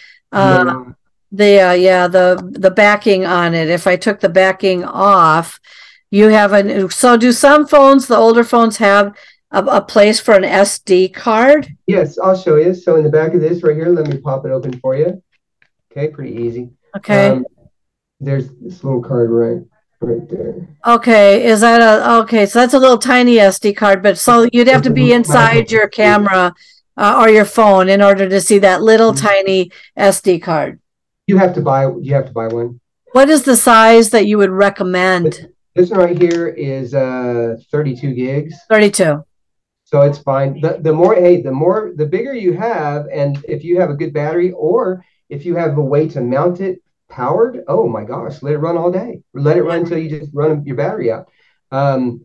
backing on it? If I took the backing off, so do some phones, the older phones, have a place for an SD card? Yes, I'll show you. So in the back of this right here, let me pop it open for you. Okay, pretty easy. Okay. There's this little card right there. Okay, so that's a little tiny SD card, but so you'd have to be inside your camera or your phone in order to see that little tiny SD card. You have to buy one. What is the size that you would recommend? This one right here is 32 gigs. 32. So it's fine. The bigger you have, and if you have a good battery, or if you have a way to mount it powered, oh my gosh, let it run all day. Let it run until you just run your battery out. And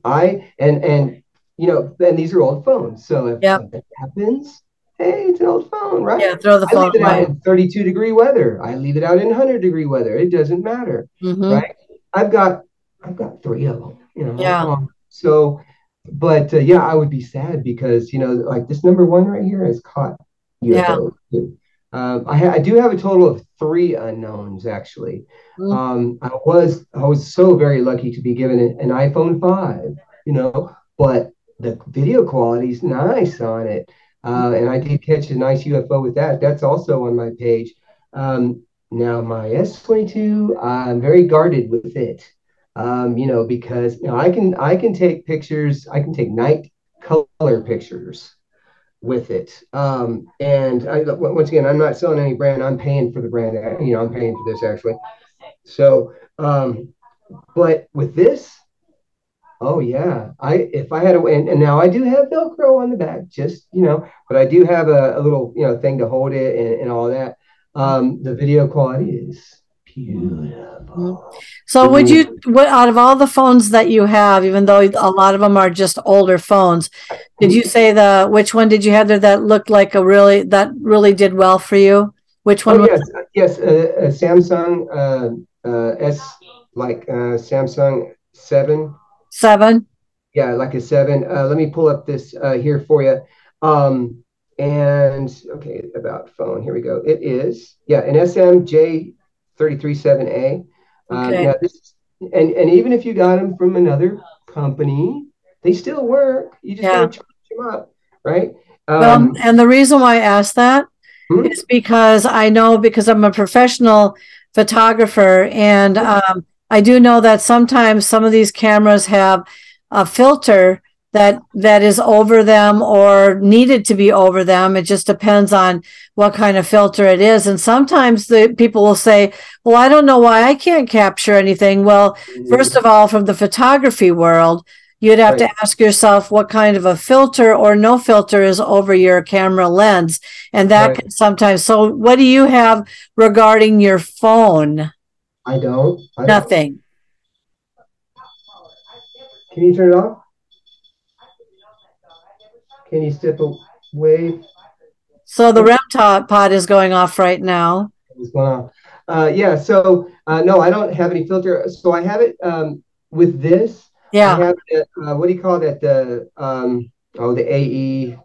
these are old phones. So if something happens, hey, it's an old phone, right? Yeah, throw the phone away. I leave it out in 32-degree weather. I leave it out in 100-degree weather. It doesn't matter, right? I've got 3 of them, you know. Yeah. I would be sad because, like this number 1 right here has caught UFOs. Yeah. I do have a total of 3 unknowns, actually. I was so very lucky to be given an iPhone 5, but the video quality is nice on it. And I did catch a nice UFO with that. That's also on my page. Now my S22, I'm very guarded with it. Because I can take pictures. I can take night color pictures with it. Once again, I'm not selling any brand. I'm paying for the brand. I'm paying for this actually. So, but with this, oh yeah, if I had and now I do have Velcro on the back, but I do have a little thing to hold it and all that. The video quality is beautiful. So out of all the phones that you have, even though a lot of them are just older phones, did you say which one did you have there that looked like that really did well for you? Which one? Yes, a Samsung Samsung 7. 7? Yeah, like a 7. Let me pull up this here for you. About phone. Here we go. It is an SMJ337A. Okay. And even if you got them from another company, they still work. You just gotta charge them up, right? And the reason why I asked that is because I'm a professional photographer, and I do know that sometimes some of these cameras have a filter that is over them or needed to be over them. It just depends on what kind of filter it is. And sometimes the people will say, well, I don't know why I can't capture anything. Well, first of all, from the photography world, you'd have to Right. ask yourself what kind of a filter or no filter is over your camera lens. And that Right. can sometimes, so what do you have regarding your phone? I don't. Nothing. Can you turn it off? Can you step away? So the REM pod is going off right now. What's going on? Yeah. So no, I don't have any filter. So I have it with this. I Yeah. have it, what do you call that? The AE.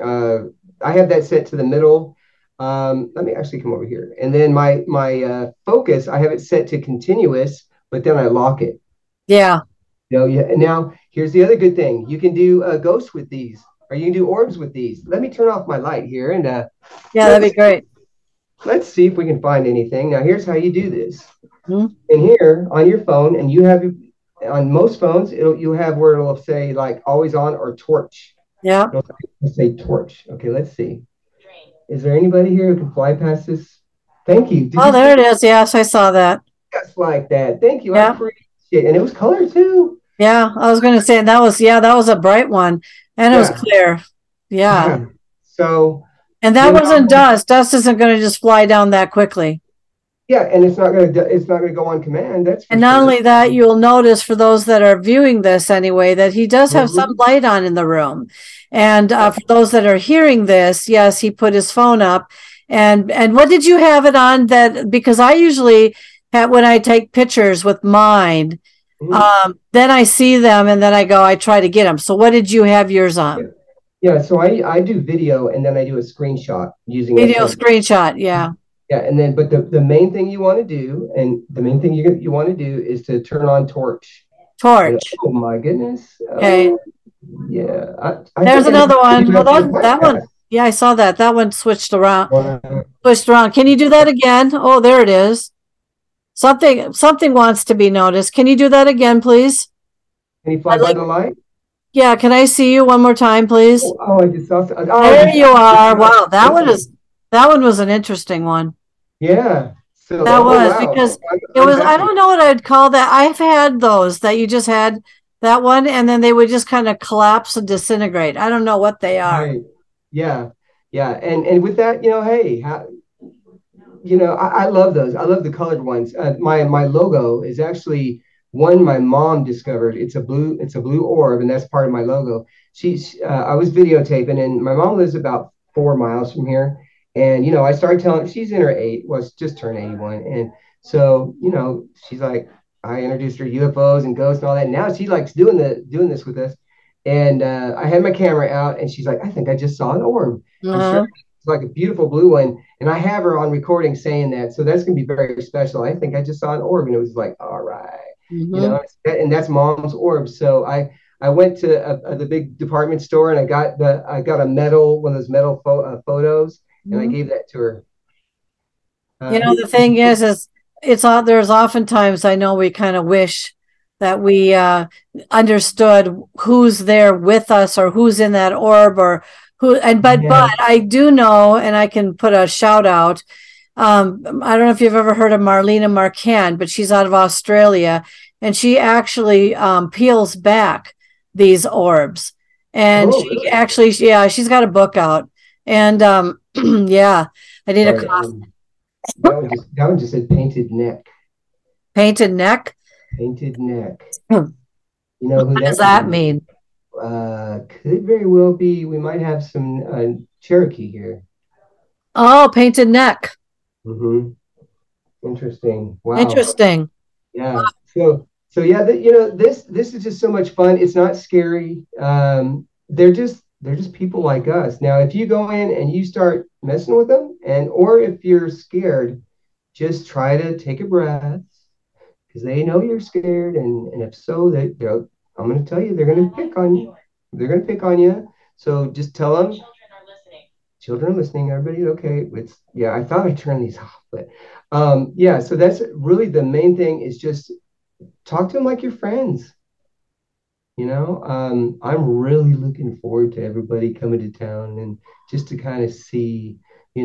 I have that set to the middle. Let me actually come over here. And then my focus, I have it set to continuous, but then I lock it. Yeah. Yeah. And now here's the other good thing. You can do ghosts with these, or you can do orbs with these. Let me turn off my light here, and Yeah, that'd be great. let's see if we can find anything. Now here's how you do this. Hmm. In here on your phone, and you have on most phones, you have where it'll say like always on or torch. Yeah. It'll say torch. Okay, let's see. Is there anybody here who can fly past this? Thank you. Did Oh, you there see it is. Yes, I saw that. just like that? Thank you. I Yeah. appreciate it. And it was color too. Yeah. I was going to say that was a bright one and it was Yeah. clear. Yeah. Yeah. So, And that you know, wasn't dust. Dust isn't going to just fly down that quickly. yeah, and it's not gonna go on command. That's for And not sure. only that, you'll notice for those that are viewing this anyway, that he does have some light on in the room. And for those that are hearing this, yes, he put his phone up. And what did you have it on? That because I usually have when I take pictures with mine, then I see them and then I try to get them. So what did you have yours on? Yeah, so I do video and then I do a screenshot using Video a screenshot, yeah. yeah, and then but the main thing you want to do, and the main thing you want to do is to turn on torch. Torch. Oh my goodness. Okay. Yeah. There's think another one. you Hold have to on. do That one. Yeah, I saw that. That one switched around. Wow. Switched around. Can you do that again? Oh, there it is. Something wants to be noticed. Can you do that again, please? Can you fly by the light? Yeah, can I see you one more time, please? Oh, I just saw. There you are. Wow, that one was an interesting one. Yeah. So That was wow. because it I'm was, I happy. don't know what I'd call that. I've had those that you just had that one and then they would just kind of collapse and disintegrate. I don't know what they are. Right. Yeah. Yeah. And with that, hey, I love those. I love the colored ones. My logo is actually one my mom discovered. It's a blue orb, and that's part of my logo. I was videotaping, and my mom lives about 4 miles from here. And I started telling she's in her was just turned 81, and so she's like, I introduced her to UFOs and ghosts and all that. And now she likes doing this with us. And I had my camera out, and she's like, I think I just saw an orb. And sure, it's like a beautiful blue one. And I have her on recording saying that. So that's going to be very special. I think I just saw an orb. And it was like, all right. And that's mom's orb. So I went to the big department store and I got one of those metal photos, and I gave that to her. The thing is there's oftentimes I know we kind of wish that we understood who's there with us or who's in that orb or who, but I do know, and I can put a shout out. I don't know if you've ever heard of Marlena Marquand, but she's out of Australia, and she actually peels back these orbs. And she actually, she's got a book out. And yeah, I need a coffee. That one just said painted neck. Painted neck? Painted neck. You know who what does that mean? Could very well be. We might have some Cherokee here. Oh, painted neck. Mm-hmm. Interesting. Wow. Interesting. Yeah. So yeah, this is just so much fun. It's not scary. They're just people like us. Now, if you go in and you start messing with them, or if you're scared, just try to take a breath because they know you're scared, and if so, I'm going to tell you they're going to pick on you. They're going to pick on you. So just tell them. Children are listening. Everybody, okay? I thought I turned these off, but yeah. So that's really the main thing is just talk to them like your friends. I'm really looking forward to everybody coming to town and just to kind of see,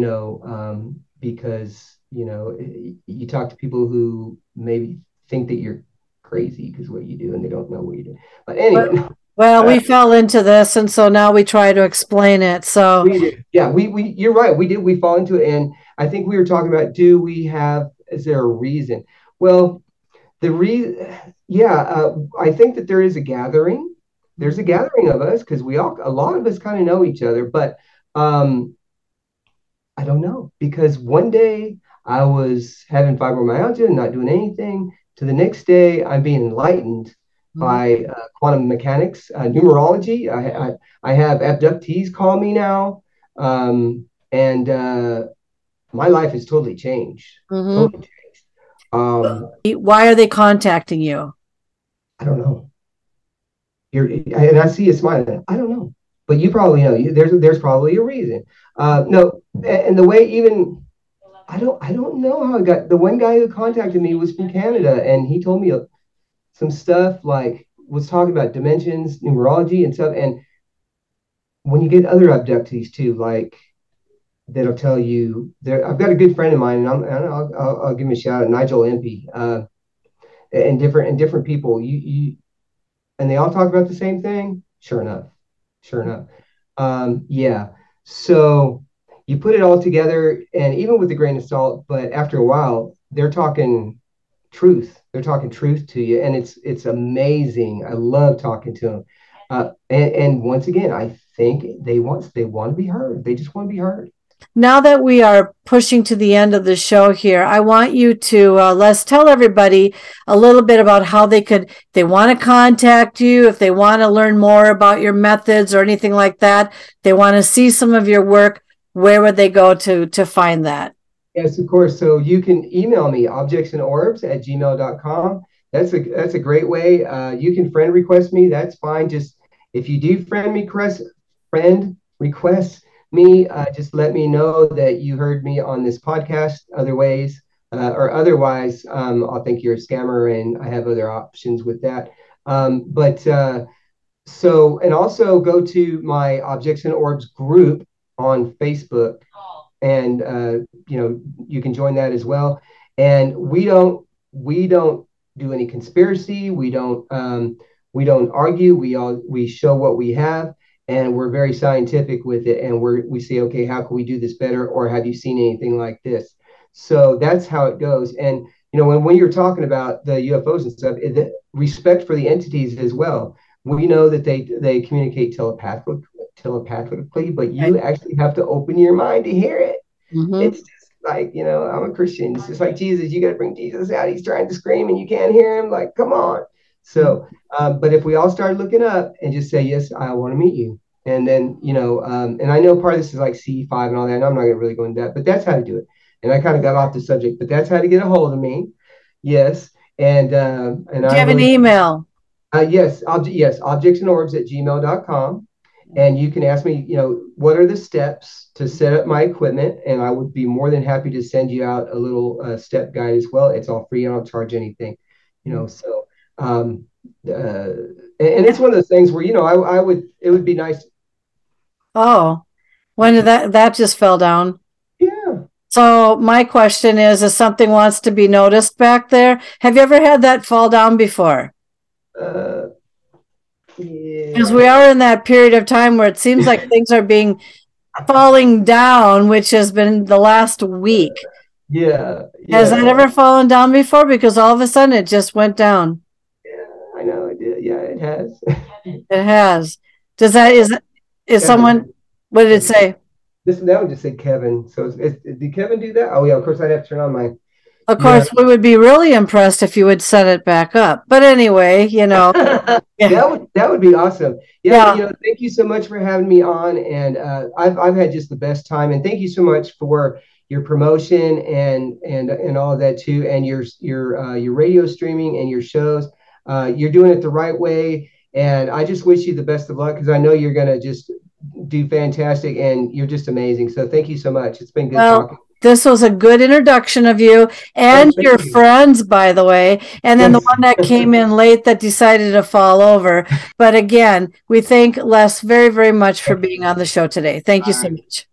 because you talk to people who maybe think that you're crazy because what you do and they don't know what you do. But anyway, Well, we fell into this, and so now we try to explain it. So we did. Yeah, we you're right. We did. We fall into it, and I think we were talking about, is there a reason? Well, the reason, yeah, I think that there is a gathering. There's a gathering of us because a lot of us kind of know each other, but um, I don't know, because one day I was having fibromyalgia and not doing anything. To the next day, I'm being enlightened by quantum mechanics, numerology. I have abductees call me now, and my life has totally changed. Totally changed. why are they contacting you? I don't know. And I see you smiling. I don't know, but you probably know. There's probably a reason. No, and the way even I don't know how I got. The one guy who contacted me was from Canada, and he told me some stuff, like was talking about dimensions, numerology, and stuff. And when you get other abductees too, like that'll tell you. I've got a good friend of mine, and I'll give him a shout out, Nigel Impey, and different people. And they all talk about the same thing. Sure enough. Yeah. So you put it all together, and even with a grain of salt, but after a while, they're talking truth. They're talking truth to you, and it's amazing. I love talking to them. And once again, I think they want to be heard. They just want to be heard. Now that we are pushing to the end of the show here, I want you to let's tell everybody a little bit about how they want to contact you, if they want to learn more about your methods or anything like that, they want to see some of your work, where would they go to find that? Yes, of course. So you can email me, objectsandorbs@gmail.com. That's a great way. You can friend request me. That's fine. Just if you do friend request me, just let me know that you heard me on this podcast. Otherwise, I'll think you're a scammer, and I have other options with that. And also go to my Objects and Orbs group on Facebook, and you can join that as well. And we don't do any conspiracy. We don't argue. We show what we have, and we're very scientific with it. And we say, okay, how can we do this better? Or have you seen anything like this? So that's how it goes. And when you're talking about the UFOs and stuff, the respect for the entities as well. We know that they communicate telepathically, but you actually have to open your mind to hear it. It's just like, I'm a Christian. It's just like Jesus. You got to bring Jesus out. He's trying to scream and you can't hear him. Like, come on. So, but if we all start looking up and just say, yes, I want to meet you. And then, and I know part of this is like C5 and all that, and I'm not going to really go into that, but that's how to do it. And I kind of got off the subject, but that's how to get a hold of me. Yes. And do you have an email? Yes, objectsandorbs@gmail.com. And you can ask me, what are the steps to set up my equipment? And I would be more than happy to send you out a little step guide as well. It's all free. I don't charge anything, so, and it's one of those things where, it would be nice. Oh, when did that just fell down? Yeah. So my question is, if something wants to be noticed back there, have you ever had that fall down before? Because we are in that period of time where it seems like things are falling down, which has been the last week. Yeah. Has that ever fallen down before? Because all of a sudden it just went down. Yeah, I know it did. Yeah, it has. It has. Is someone? What did it say? That one just said Kevin. So did Kevin do that? Oh yeah, of course I'd have to turn on my. Of course, we would be really impressed if you would set it back up. But anyway, that would be awesome. Yeah. Thank you so much for having me on, and I've had just the best time. And thank you so much for your promotion and all of that too, and your radio streaming and your shows. You're doing it the right way, and I just wish you the best of luck, because I know you're gonna just do fantastic, and you're just amazing. So thank you so much. It's been good talking. This was a good introduction of you and your friends, by the way. And then the one that came in late that decided to fall over. But again, we thank Les very, very much for being on the show today. Thank you so much.